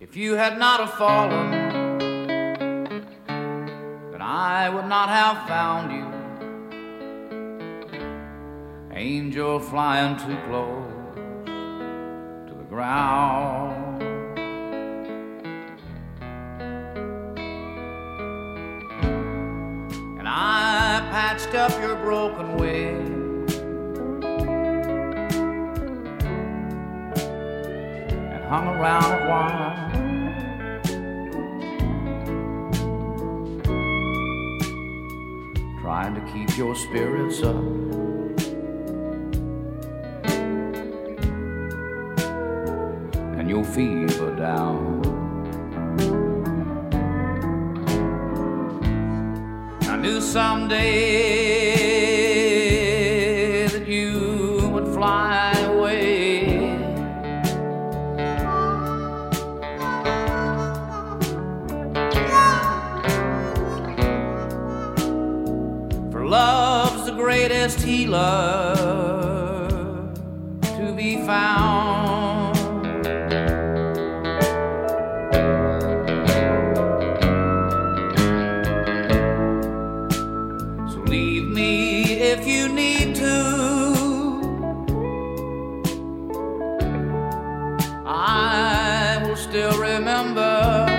If you had not have fallen, then I would not have found you. Angel flying too close to the ground. And I patched up your broken wing and hung around a while. Trying to keep your spirits up. And your fever down. I knew someday that you would fly away. For love's the greatest healer to be found. Leave me if you need to. I will still remember